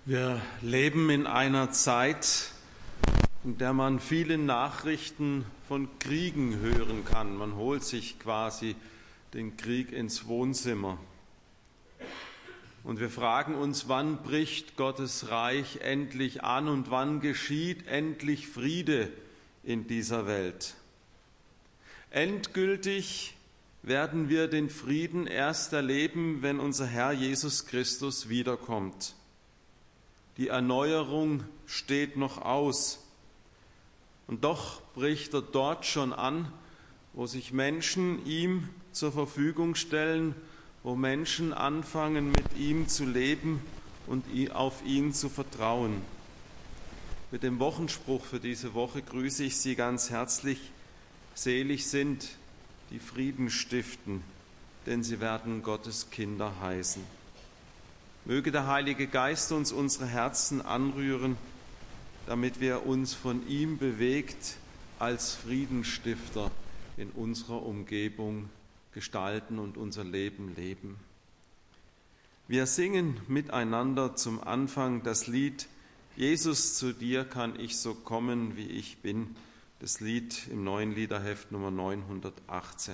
Wir leben in einer Zeit, in der man viele Nachrichten von Kriegen hören kann. Man holt sich quasi den Krieg ins Wohnzimmer. Und wir fragen uns, wann bricht Gottes Reich endlich an und wann geschieht endlich Friede in dieser Welt? Endgültig werden wir den Frieden erst erleben, wenn unser Herr Jesus Christus wiederkommt. Die Erneuerung steht noch aus. Und doch bricht er dort schon an, wo sich Menschen ihm zur Verfügung stellen, wo Menschen anfangen, mit ihm zu leben und auf ihn zu vertrauen. Mit dem Wochenspruch für diese Woche grüße ich Sie ganz herzlich. Selig sind, die Frieden stiften, denn sie werden Gottes Kinder heißen. Möge der Heilige Geist uns unsere Herzen anrühren, damit wir uns von ihm bewegt als Friedensstifter in unserer Umgebung gestalten und unser Leben leben. Wir singen miteinander zum Anfang das Lied Jesus, zu dir kann ich so kommen, wie ich bin, das Lied im neuen Liederheft Nummer 918.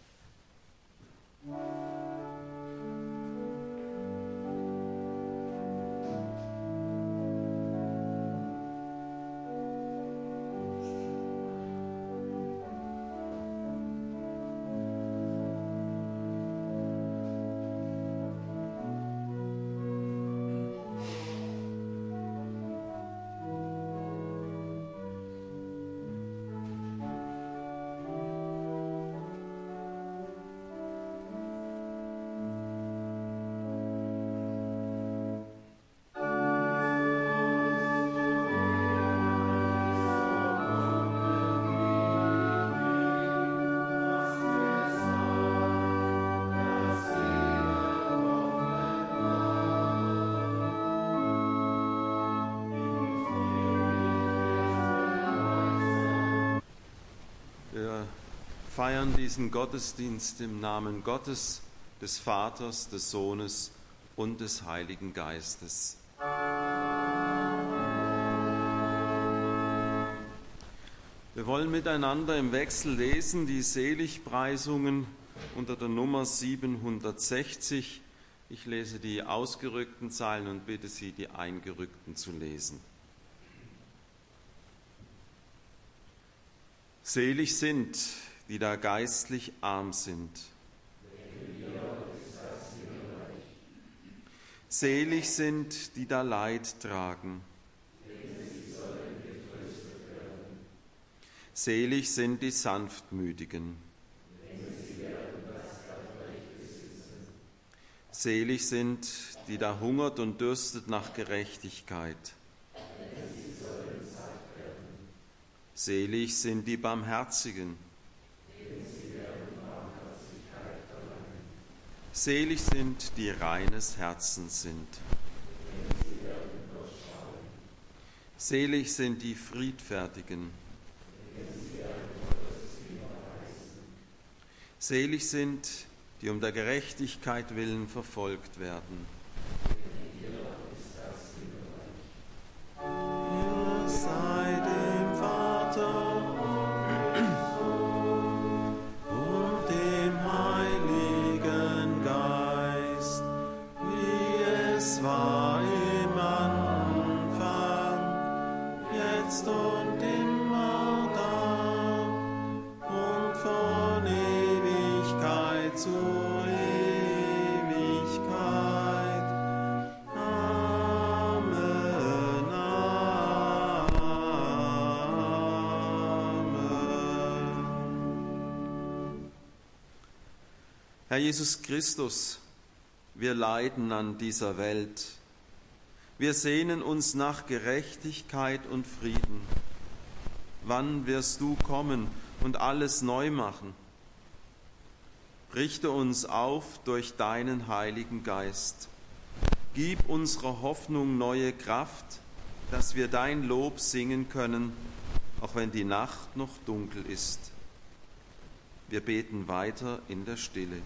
Wir feiern diesen Gottesdienst im Namen Gottes, des Vaters, des Sohnes und des Heiligen Geistes. Wir wollen miteinander im Wechsel lesen die Seligpreisungen unter der Nummer 760. Ich lese die ausgerückten Zeilen und bitte Sie, die eingerückten zu lesen. Selig sind, die da geistlich arm sind. Selig sind, die da Leid tragen. Selig sind die Sanftmütigen. Selig sind, die da hungert und dürstet nach Gerechtigkeit. Selig sind die Barmherzigen. Selig sind, die reines Herzens sind. Selig sind die Friedfertigen. Selig sind, die um der Gerechtigkeit willen verfolgt werden. Herr Jesus Christus, wir leiden an dieser Welt. Wir sehnen uns nach Gerechtigkeit und Frieden. Wann wirst du kommen und alles neu machen? Richte uns auf durch deinen Heiligen Geist. Gib unserer Hoffnung neue Kraft, dass wir dein Lob singen können, auch wenn die Nacht noch dunkel ist. Wir beten weiter in der Stille.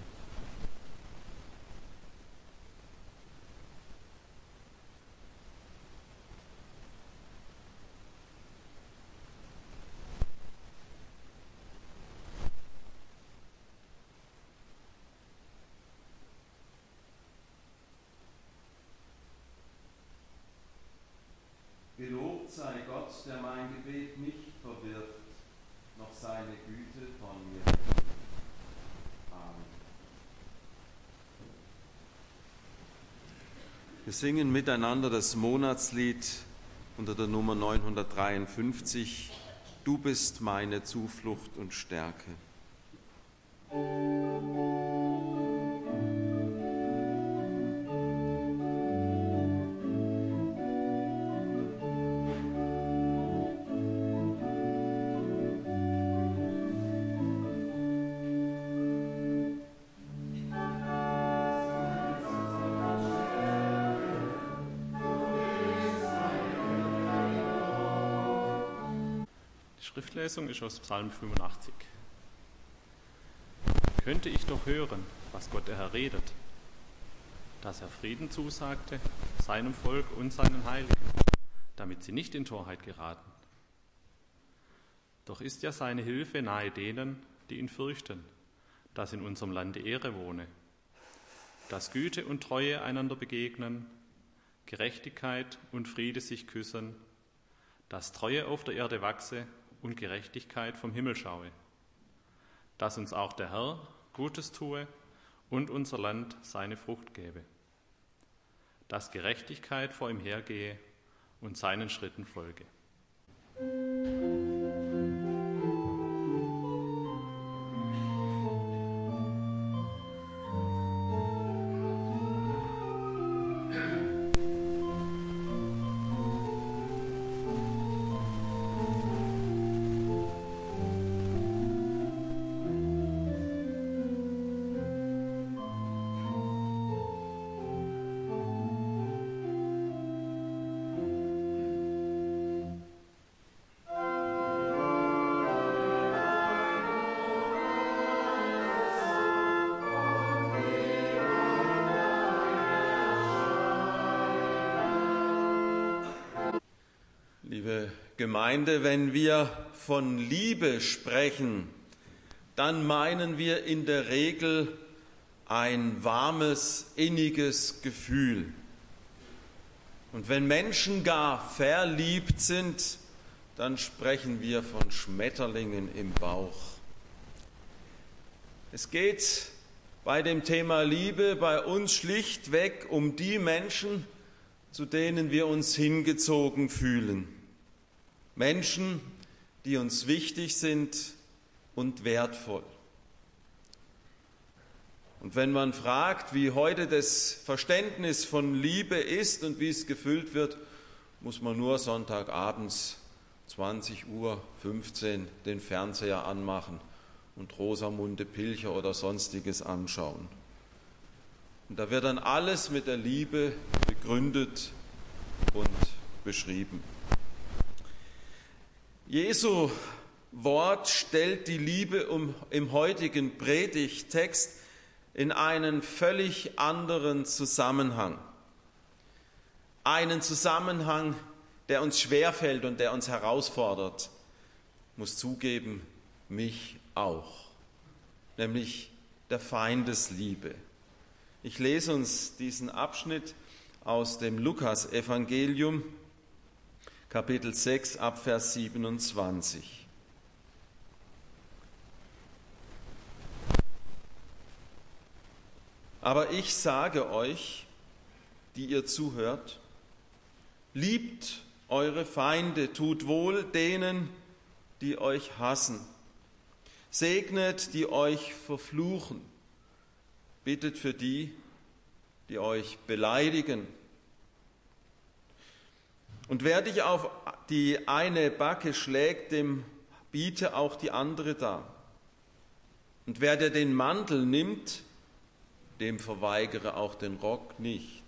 Wir singen miteinander das Monatslied unter der Nummer 953, Du bist meine Zuflucht und Stärke. Die Schriftlesung ist aus Psalm 85. Könnte ich doch hören, was Gott der Herr redet, dass er Frieden zusagte, seinem Volk und seinen Heiligen, damit sie nicht in Torheit geraten. Doch ist ja seine Hilfe nahe denen, die ihn fürchten, dass in unserem Lande Ehre wohne, dass Güte und Treue einander begegnen, Gerechtigkeit und Friede sich küssen, dass Treue auf der Erde wachse und Gerechtigkeit vom Himmel schaue, dass uns auch der Herr Gutes tue und unser Land seine Frucht gebe, dass Gerechtigkeit vor ihm hergehe und seinen Schritten folge. Liebe Gemeinde, wenn wir von Liebe sprechen, dann meinen wir in der Regel ein warmes, inniges Gefühl. Und wenn Menschen gar verliebt sind, dann sprechen wir von Schmetterlingen im Bauch. Es geht bei dem Thema Liebe bei uns schlichtweg um die Menschen, zu denen wir uns hingezogen fühlen. Menschen, die uns wichtig sind und wertvoll. Und wenn man fragt, wie heute das Verständnis von Liebe ist und wie es gefüllt wird, muss man nur Sonntagabends 20:15 Uhr den Fernseher anmachen und Rosamunde Pilcher oder Sonstiges anschauen. Und da wird dann alles mit der Liebe begründet und beschrieben. Jesu Wort stellt die Liebe im heutigen Predigttext in einen völlig anderen Zusammenhang. Einen Zusammenhang, der uns schwerfällt und der uns herausfordert. Ich muss zugeben, mich auch. Nämlich der Feindesliebe. Ich lese uns diesen Abschnitt aus dem Lukas-Evangelium, Kapitel 6, Abvers 27. Aber ich sage euch, die ihr zuhört, liebt eure Feinde, tut wohl denen, die euch hassen, segnet, die euch verfluchen, bittet für die, die euch beleidigen. Und wer dich auf die eine Backe schlägt, dem biete auch die andere dar. Und wer dir den Mantel nimmt, dem verweigere auch den Rock nicht.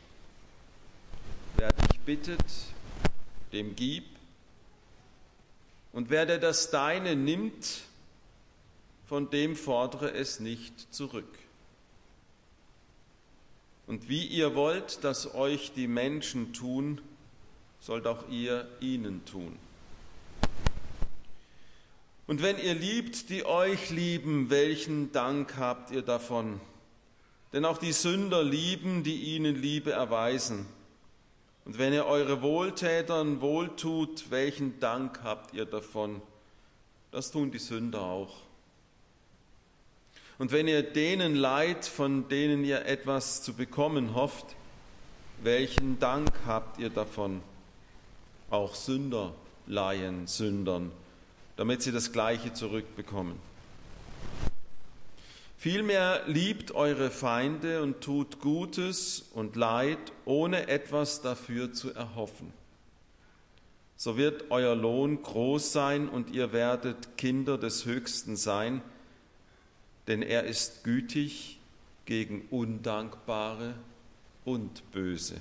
Wer dich bittet, dem gib. Und wer dir das Deine nimmt, von dem fordere es nicht zurück. Und wie ihr wollt, dass euch die Menschen tun, sollt auch ihr ihnen tun. Und wenn ihr liebt, die euch lieben, welchen Dank habt ihr davon? Denn auch die Sünder lieben, die ihnen Liebe erweisen. Und wenn ihr eure Wohltätern wohltut, welchen Dank habt ihr davon? Das tun die Sünder auch. Und wenn ihr denen leiht, von denen ihr etwas zu bekommen hofft, welchen Dank habt ihr davon? Auch Sünder leihen Sündern, damit sie das Gleiche zurückbekommen. Vielmehr liebt eure Feinde und tut Gutes und Leid, ohne etwas dafür zu erhoffen. So wird euer Lohn groß sein und ihr werdet Kinder des Höchsten sein, denn er ist gütig gegen Undankbare und Böse.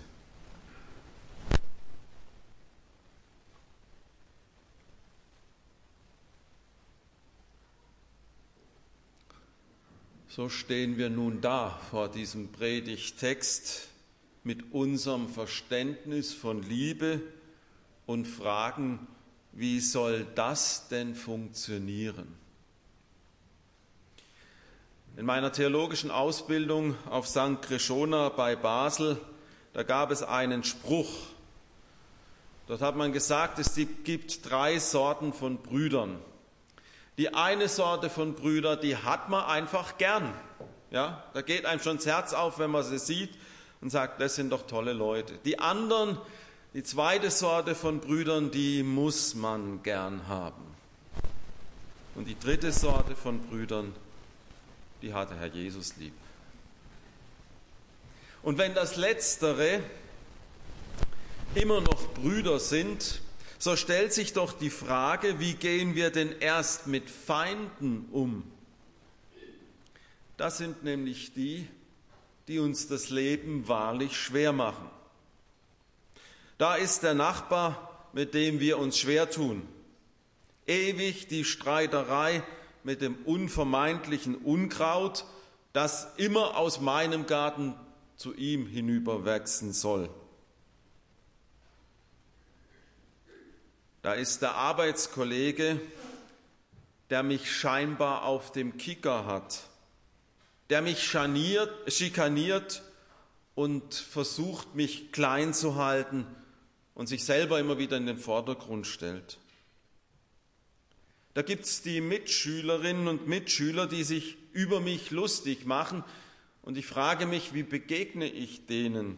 So stehen wir nun da vor diesem Predigttext mit unserem Verständnis von Liebe und fragen, wie soll das denn funktionieren? In meiner theologischen Ausbildung auf St. Krishona bei Basel, da gab es einen Spruch. Dort hat man gesagt, es gibt 3 Sorten von Brüdern. Die eine Sorte von Brüdern, die hat man einfach gern. Ja, da geht einem schon das Herz auf, wenn man sie sieht und sagt, das sind doch tolle Leute. Die anderen, die zweite Sorte von Brüdern, die muss man gern haben. Und die dritte Sorte von Brüdern, die hat der Herr Jesus lieb. Und wenn das Letztere immer noch Brüder sind, so stellt sich doch die Frage, wie gehen wir denn erst mit Feinden um? Das sind nämlich die, die uns das Leben wahrlich schwer machen. Da ist der Nachbar, mit dem wir uns schwer tun. Ewig die Streiterei mit dem unvermeidlichen Unkraut, das immer aus meinem Garten zu ihm hinüberwachsen soll. Da ist der Arbeitskollege, der mich scheinbar auf dem Kicker hat, der mich schikaniert und versucht, mich klein zu halten und sich selber immer wieder in den Vordergrund stellt. Da gibt es die Mitschülerinnen und Mitschüler, die sich über mich lustig machen und ich frage mich, wie begegne ich denen?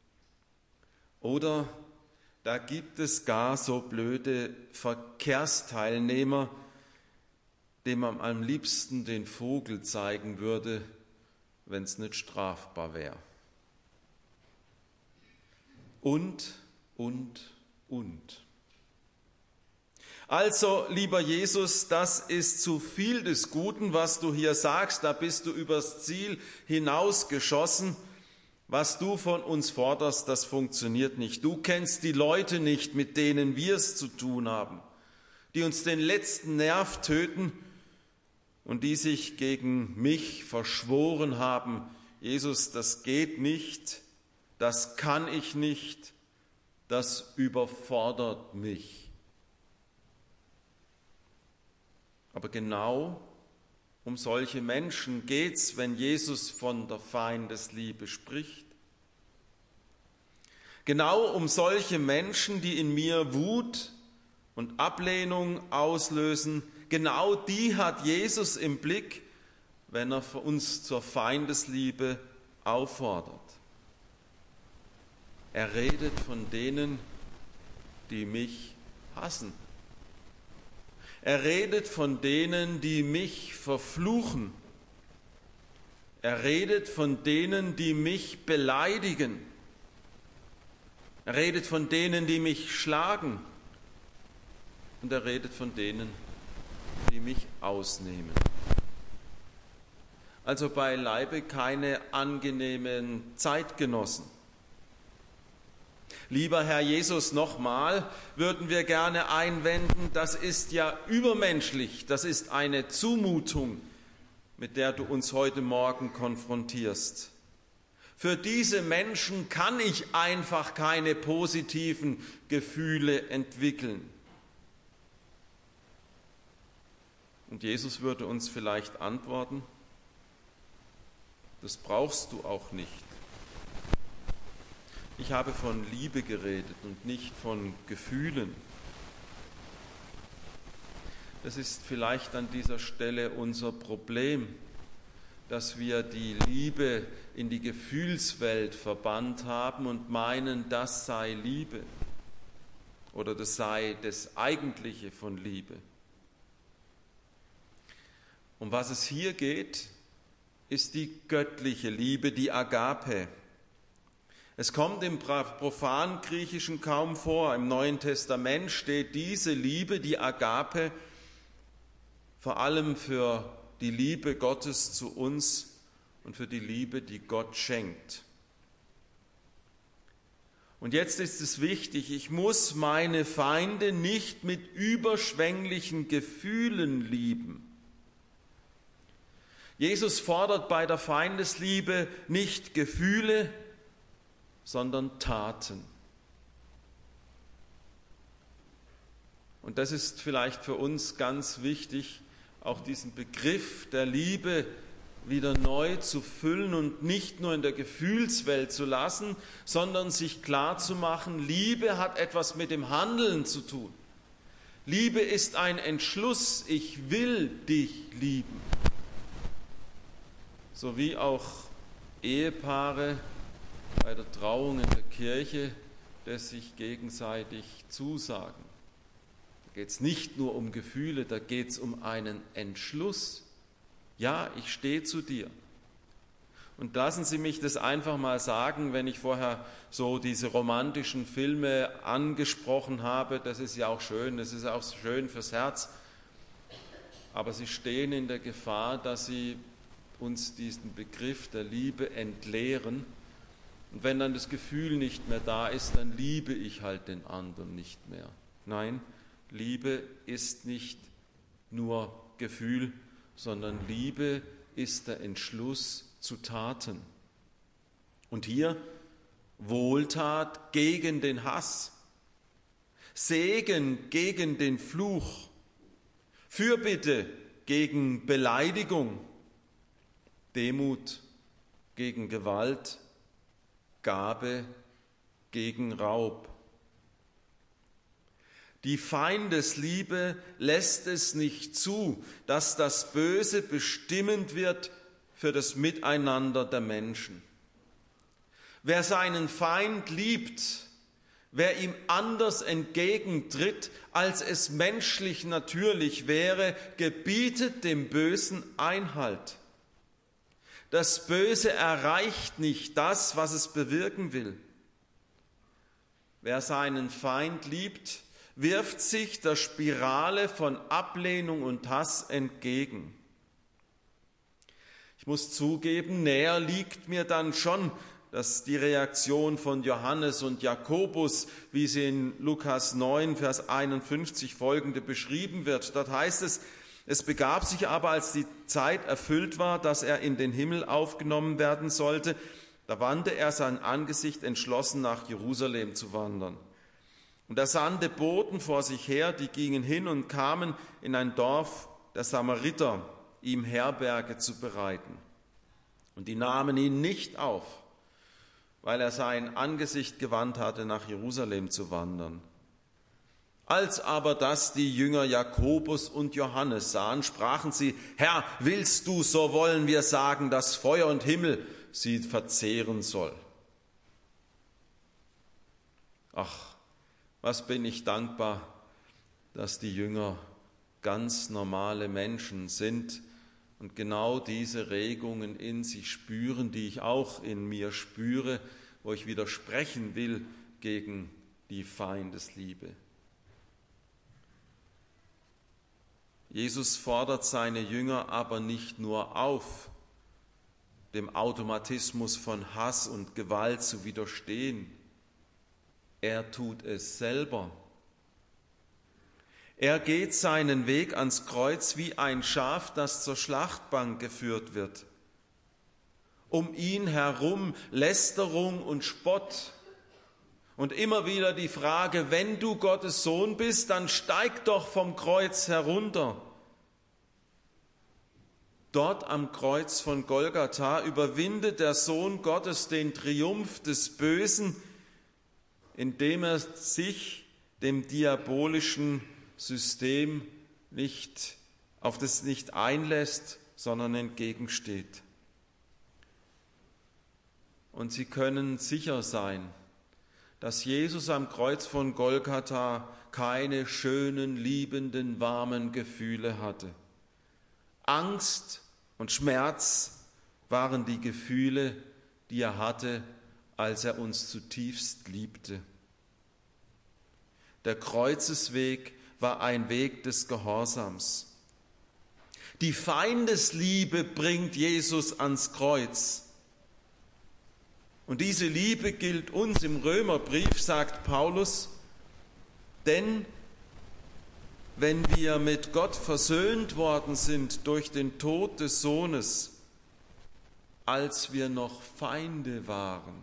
Oder da gibt es gar so blöde Verkehrsteilnehmer, dem man am liebsten den Vogel zeigen würde, wenn es nicht strafbar wäre. Und. Also, lieber Jesus, das ist zu viel des Guten, was du hier sagst, da bist du übers Ziel hinausgeschossen. Was du von uns forderst, das funktioniert nicht. Du kennst die Leute nicht, mit denen wir es zu tun haben, die uns den letzten Nerv töten und die sich gegen mich verschworen haben. Jesus, das geht nicht, das kann ich nicht, das überfordert mich. Aber genau um solche Menschen geht's, wenn Jesus von der Feindesliebe spricht. Genau um solche Menschen, die in mir Wut und Ablehnung auslösen, genau die hat Jesus im Blick, wenn er uns zur Feindesliebe auffordert. Er redet von denen, die mich hassen. Er redet von denen, die mich verfluchen. Er redet von denen, die mich beleidigen. Er redet von denen, die mich schlagen. Und er redet von denen, die mich ausnehmen. Also beileibe keine angenehmen Zeitgenossen. Lieber Herr Jesus, nochmal würden wir gerne einwenden, das ist ja übermenschlich, das ist eine Zumutung, mit der du uns heute Morgen konfrontierst. Für diese Menschen kann ich einfach keine positiven Gefühle entwickeln. Und Jesus würde uns vielleicht antworten, das brauchst du auch nicht. Ich habe von Liebe geredet und nicht von Gefühlen. Das ist vielleicht an dieser Stelle unser Problem. dass wir die Liebe in die Gefühlswelt verbannt haben und meinen, das sei Liebe oder das sei das Eigentliche von Liebe. Um was es hier geht, ist die göttliche Liebe, die Agape. Es kommt im Profangriechischen kaum vor. Im Neuen Testament steht diese Liebe, die Agape, vor allem für die Liebe Gottes zu uns und für die Liebe, die Gott schenkt. Und jetzt ist es wichtig, ich muss meine Feinde nicht mit überschwänglichen Gefühlen lieben. Jesus fordert bei der Feindesliebe nicht Gefühle, sondern Taten. Und das ist vielleicht für uns ganz wichtig, auch diesen Begriff der Liebe wieder neu zu füllen und nicht nur in der Gefühlswelt zu lassen, sondern sich klarzumachen, Liebe hat etwas mit dem Handeln zu tun. Liebe ist ein Entschluss, ich will dich lieben. So wie auch Ehepaare bei der Trauung in der Kirche, das sich gegenseitig zusagen. Da geht es nicht nur um Gefühle, da geht es um einen Entschluss. Ja, ich stehe zu dir. Und lassen Sie mich das einfach mal sagen, wenn ich vorher so diese romantischen Filme angesprochen habe, das ist ja auch schön, das ist auch schön fürs Herz, aber sie stehen in der Gefahr, dass sie uns diesen Begriff der Liebe entleeren. Und wenn dann das Gefühl nicht mehr da ist, dann liebe ich halt den anderen nicht mehr. Nein, Liebe ist nicht nur Gefühl, sondern Liebe ist der Entschluss zu Taten. Und hier Wohltat gegen den Hass, Segen gegen den Fluch, Fürbitte gegen Beleidigung, Demut gegen Gewalt, Gabe gegen Raub. Die Feindesliebe lässt es nicht zu, dass das Böse bestimmend wird für das Miteinander der Menschen. Wer seinen Feind liebt, wer ihm anders entgegentritt, als es menschlich natürlich wäre, gebietet dem Bösen Einhalt. Das Böse erreicht nicht das, was es bewirken will. Wer seinen Feind liebt, wirft sich der Spirale von Ablehnung und Hass entgegen. Ich muss zugeben, näher liegt mir dann schon, dass die Reaktion von Johannes und Jakobus, wie sie in Lukas 9, Vers 51 folgende beschrieben wird. Dort heißt es, es begab sich aber, als die Zeit erfüllt war, dass er in den Himmel aufgenommen werden sollte, da wandte er sein Angesicht entschlossen nach Jerusalem zu wandern. Und er sandte Boten vor sich her, die gingen hin und kamen in ein Dorf der Samariter, ihm Herberge zu bereiten. Und die nahmen ihn nicht auf, weil er sein Angesicht gewandt hatte, nach Jerusalem zu wandern. Als aber das die Jünger Jakobus und Johannes sahen, sprachen sie, Herr, willst du, so wollen wir sagen, dass Feuer und Himmel sie verzehren soll. Ach, was bin ich dankbar, dass die Jünger ganz normale Menschen sind und genau diese Regungen in sich spüren, die ich auch in mir spüre, wo ich widersprechen will gegen die Feindesliebe. Jesus fordert seine Jünger aber nicht nur auf, dem Automatismus von Hass und Gewalt zu widerstehen. Er tut es selber. Er geht seinen Weg ans Kreuz wie ein Schaf, das zur Schlachtbank geführt wird. Um ihn herum Lästerung und Spott. Und immer wieder die Frage, wenn du Gottes Sohn bist, dann steig doch vom Kreuz herunter. Dort am Kreuz von Golgatha überwindet der Sohn Gottes den Triumph des Bösen, indem er sich dem diabolischen System nicht einlässt, sondern entgegensteht. und sie können sicher sein, dass Jesus am Kreuz von Golgatha keine schönen, liebenden, warmen Gefühle hatte. Angst und Schmerz waren die Gefühle, die er hatte, als er uns zutiefst liebte. Der Kreuzesweg war ein Weg des Gehorsams. Die Feindesliebe bringt Jesus ans Kreuz. Und diese Liebe gilt uns im Römerbrief, sagt Paulus, denn wenn wir mit Gott versöhnt worden sind durch den Tod des Sohnes, als wir noch Feinde waren,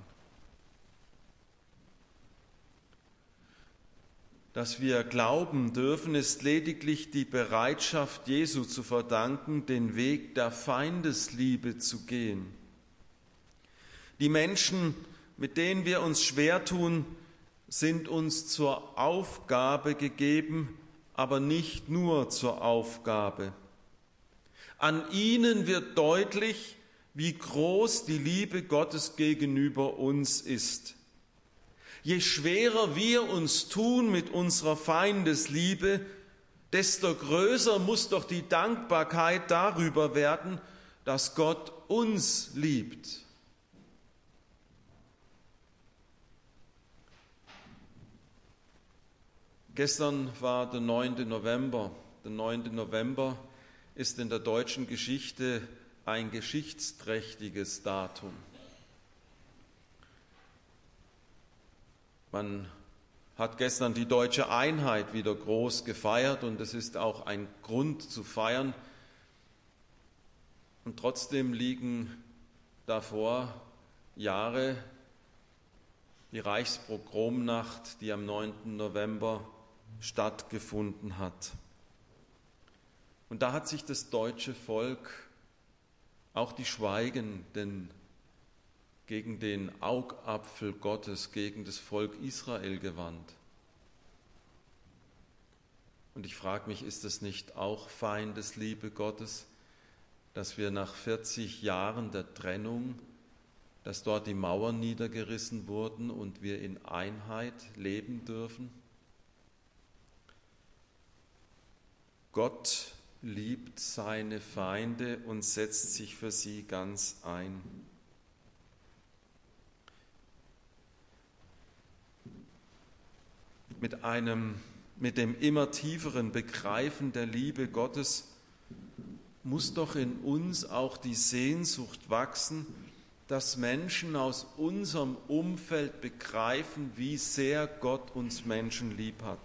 dass wir glauben dürfen, ist lediglich die Bereitschaft Jesu zu verdanken, den Weg der Feindesliebe zu gehen. Die Menschen, mit denen wir uns schwer tun, sind uns zur Aufgabe gegeben, aber nicht nur zur Aufgabe. An ihnen wird deutlich, wie groß die Liebe Gottes gegenüber uns ist. Je schwerer wir uns tun mit unserer Feindesliebe, desto größer muss doch die Dankbarkeit darüber werden, dass Gott uns liebt. Gestern war der 9. November. Der 9. November ist in der deutschen Geschichte ein geschichtsträchtiges Datum. Man hat gestern die deutsche Einheit wieder groß gefeiert und es ist auch ein Grund zu feiern. Und trotzdem liegen davor Jahre, die Reichspogromnacht, die am 9. November stattgefunden hat. Und da hat sich das deutsche Volk, auch die Schweigenden, gegen den Augapfel Gottes, gegen das Volk Israel gewandt. Und ich frage mich, ist das nicht auch Feindesliebe Gottes, dass wir nach 40 Jahren der Trennung, dass dort die Mauern niedergerissen wurden und wir in Einheit leben dürfen? Gott liebt seine Feinde und setzt sich für sie ganz ein. Mit dem immer tieferen Begreifen der Liebe Gottes muss doch in uns auch die Sehnsucht wachsen, dass Menschen aus unserem Umfeld begreifen, wie sehr Gott uns Menschen lieb hat.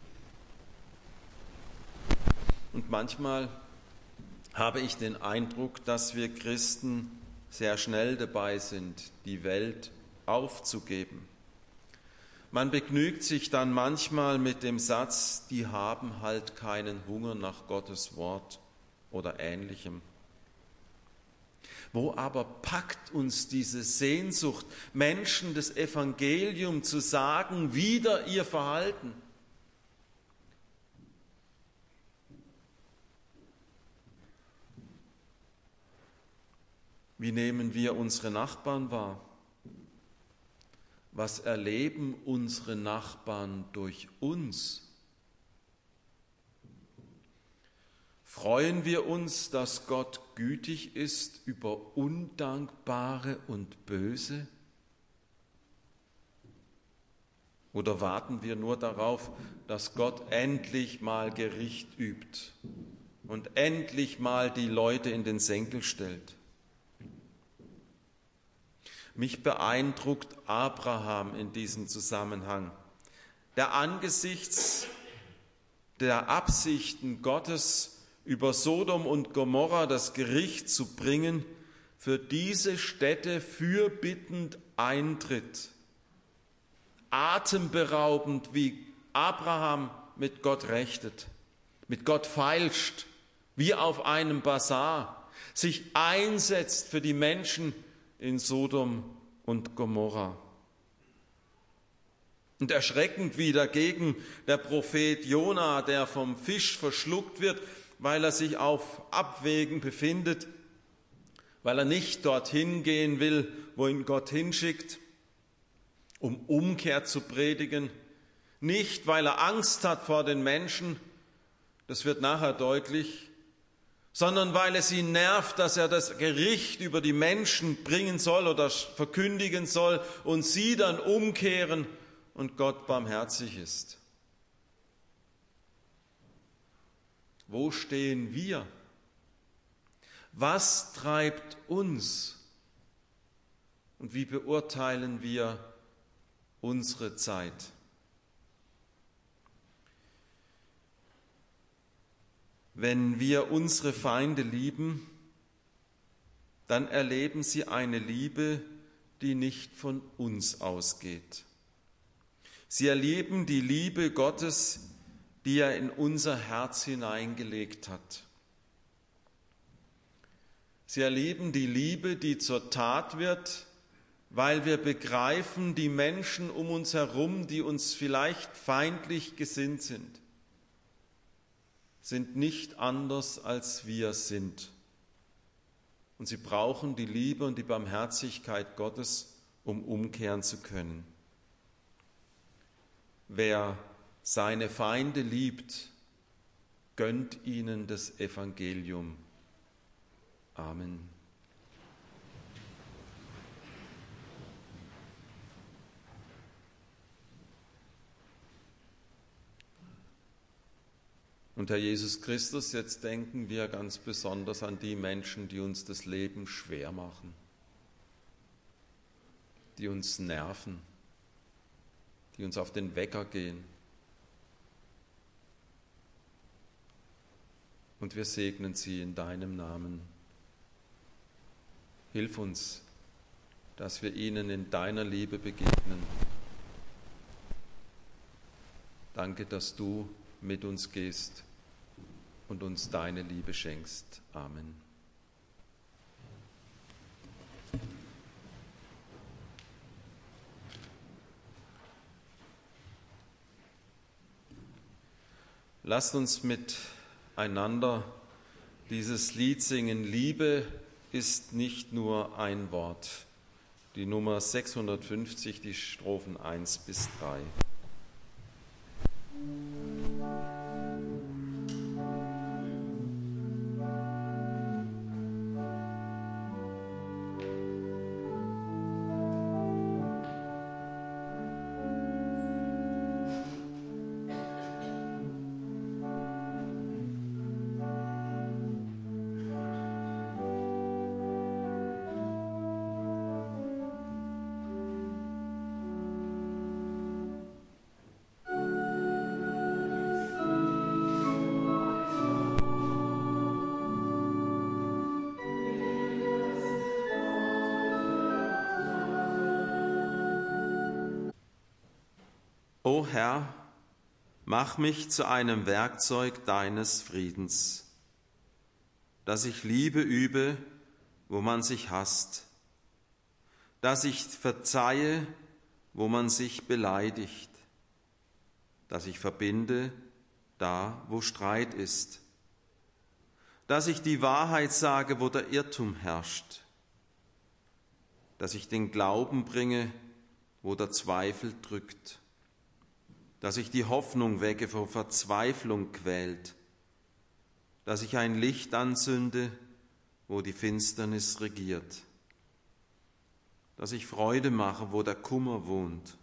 Und manchmal habe ich den Eindruck, dass wir Christen sehr schnell dabei sind, die Welt aufzugeben. Man begnügt sich dann manchmal mit dem Satz, die haben halt keinen Hunger nach Gottes Wort oder Ähnlichem. Wo aber packt uns diese Sehnsucht, Menschen das Evangelium zu sagen, wider ihr Verhalten? Wie nehmen wir unsere Nachbarn wahr? Was erleben unsere Nachbarn durch uns? Freuen wir uns, dass Gott gütig ist über Undankbare und Böse? Oder warten wir nur darauf, dass Gott endlich mal Gericht übt und endlich mal die Leute in den Senkel stellt? Mich beeindruckt Abraham in diesem Zusammenhang, der angesichts der Absichten Gottes, über Sodom und Gomorra das Gericht zu bringen, für diese Städte fürbittend eintritt. Atemberaubend, wie Abraham mit Gott rechtet, mit Gott feilscht, wie auf einem Basar, sich einsetzt für die Menschen in Sodom und Gomorra. Und erschreckend wie dagegen der Prophet Jona, der vom Fisch verschluckt wird, weil er sich auf Abwägen befindet, weil er nicht dorthin gehen will, wo ihn Gott hinschickt, um Umkehr zu predigen, nicht weil er Angst hat vor den Menschen, das wird nachher deutlich, sondern weil es ihn nervt, dass er das Gericht über die Menschen bringen soll oder verkündigen soll und sie dann umkehren und Gott barmherzig ist. Wo stehen wir? Was treibt uns? Und wie beurteilen wir unsere Zeit? Wenn wir unsere Feinde lieben, dann erleben sie eine Liebe, die nicht von uns ausgeht. Sie erleben die Liebe Gottes, die er in unser Herz hineingelegt hat. Sie erleben die Liebe, die zur Tat wird, weil wir begreifen, die Menschen um uns herum, die uns vielleicht feindlich gesinnt sind nicht anders, als wir sind. Und sie brauchen die Liebe und die Barmherzigkeit Gottes, um umkehren zu können. Wer seine Feinde liebt, gönnt ihnen das Evangelium. Amen. Und Herr Jesus Christus, jetzt denken wir ganz besonders an die Menschen, die uns das Leben schwer machen, die uns nerven, die uns auf den Wecker gehen. Und wir segnen sie in deinem Namen. Hilf uns, dass wir ihnen in deiner Liebe begegnen. Danke, dass du mit uns gehst und uns deine Liebe schenkst. Amen. Lasst uns miteinander dieses Lied singen. Liebe ist nicht nur ein Wort. Die Nummer 650, die Strophen 1 bis 3. O Herr, mach mich zu einem Werkzeug deines Friedens, dass ich Liebe übe, wo man sich hasst, dass ich verzeihe, wo man sich beleidigt, dass ich verbinde, da wo Streit ist, dass ich die Wahrheit sage, wo der Irrtum herrscht, dass ich den Glauben bringe, wo der Zweifel drückt, dass ich die Hoffnung wecke, wo Verzweiflung quält, dass ich ein Licht anzünde, wo die Finsternis regiert, dass ich Freude mache, wo der Kummer wohnt.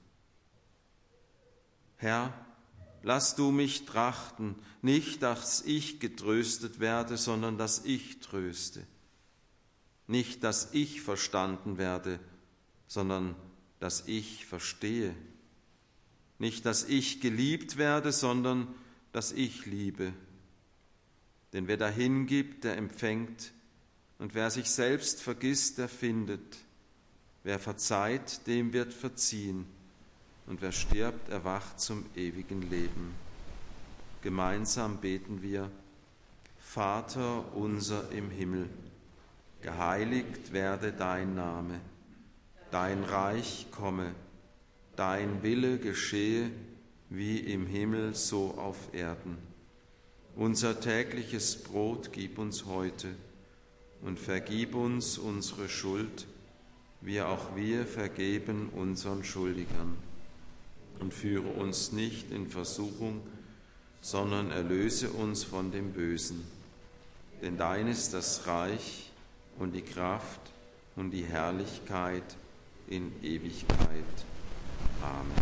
Herr, lass du mich trachten, nicht, dass ich getröstet werde, sondern dass ich tröste. Nicht, dass ich verstanden werde, sondern dass ich verstehe. Nicht, dass ich geliebt werde, sondern dass ich liebe. Denn wer dahin gibt, der empfängt, und wer sich selbst vergisst, der findet. Wer verzeiht, dem wird verziehen, und wer stirbt, erwacht zum ewigen Leben. Gemeinsam beten wir: Vater unser im Himmel, geheiligt werde dein Name, dein Reich komme, dein Wille geschehe, wie im Himmel so auf Erden. Unser tägliches Brot gib uns heute und vergib uns unsere Schuld, wie auch wir vergeben unseren Schuldigern. Und führe uns nicht in Versuchung, sondern erlöse uns von dem Bösen. Denn dein ist das Reich und die Kraft und die Herrlichkeit in Ewigkeit. Amen.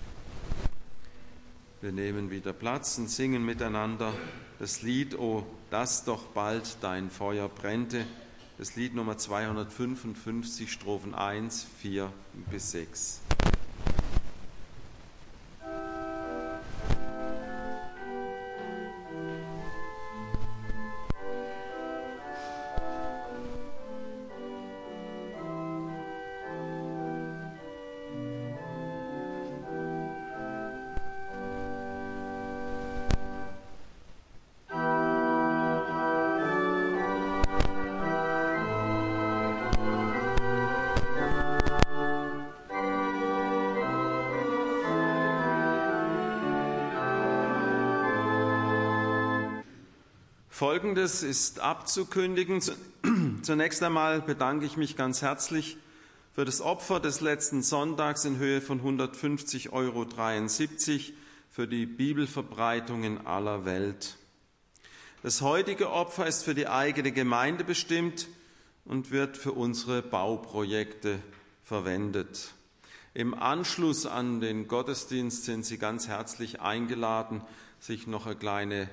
Wir nehmen wieder Platz und singen miteinander das Lied O, dass doch bald dein Feuer brennte, das Lied Nummer 255, Strophen 1, 4 bis 6. Folgendes ist abzukündigen. Zunächst einmal bedanke ich mich ganz herzlich für das Opfer des letzten Sonntags in Höhe von 150,73 € für die Bibelverbreitung in aller Welt. Das heutige Opfer ist für die eigene Gemeinde bestimmt und wird für unsere Bauprojekte verwendet. Im Anschluss an den Gottesdienst sind Sie ganz herzlich eingeladen, sich noch eine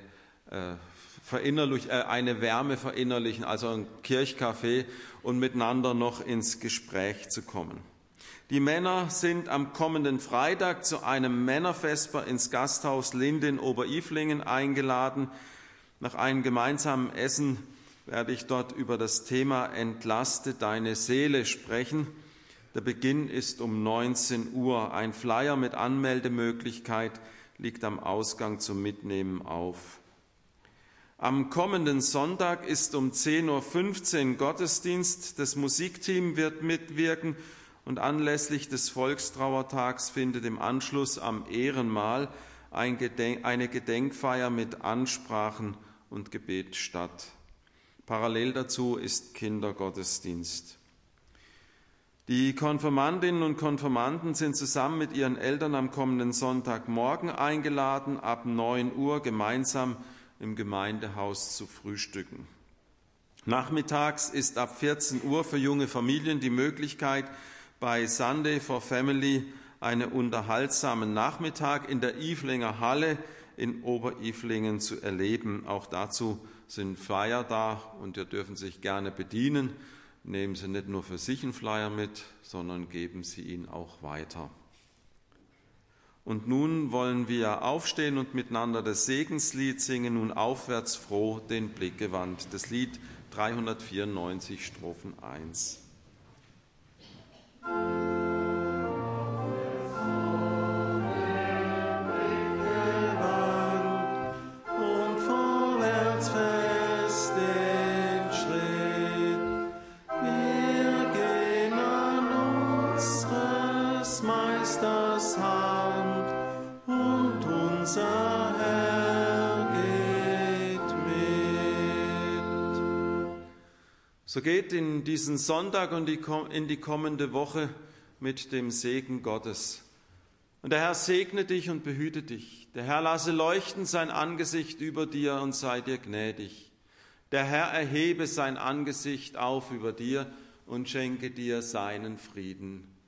Wärme verinnerlichen, also ein Kirchcafé, und miteinander noch ins Gespräch zu kommen. Die Männer sind am kommenden Freitag zu einem Männervesper ins Gasthaus Linde in Oberilflingen eingeladen. Nach einem gemeinsamen Essen werde ich dort über das Thema Entlaste deine Seele sprechen. Der Beginn ist um 19 Uhr. Ein Flyer mit Anmeldemöglichkeit liegt am Ausgang zum Mitnehmen auf. Am kommenden Sonntag ist um 10.15 Uhr Gottesdienst. Das Musikteam wird mitwirken und anlässlich des Volkstrauertags findet im Anschluss am Ehrenmal eine Gedenkfeier mit Ansprachen und Gebet statt. Parallel dazu ist Kindergottesdienst. Die Konfirmandinnen und Konfirmanden sind zusammen mit ihren Eltern am kommenden Sonntagmorgen eingeladen, ab 9 Uhr gemeinsam im Gemeindehaus zu frühstücken. Nachmittags ist ab 14 Uhr für junge Familien die Möglichkeit, bei Sunday for Family einen unterhaltsamen Nachmittag in der Iflinger Halle in Oberilflingen zu erleben. Auch dazu sind Flyer da und ihr dürfen sich gerne bedienen. Nehmen Sie nicht nur für sich einen Flyer mit, sondern geben Sie ihn auch weiter. Und nun wollen wir aufstehen und miteinander das Segenslied singen, nun aufwärts froh den Blick gewandt. Das Lied 394, Strophen 1. So geht in diesen Sonntag und in die kommende Woche mit dem Segen Gottes. Und der Herr segne dich und behüte dich. Der Herr lasse leuchten sein Angesicht über dir und sei dir gnädig. Der Herr erhebe sein Angesicht auf über dir und schenke dir seinen Frieden.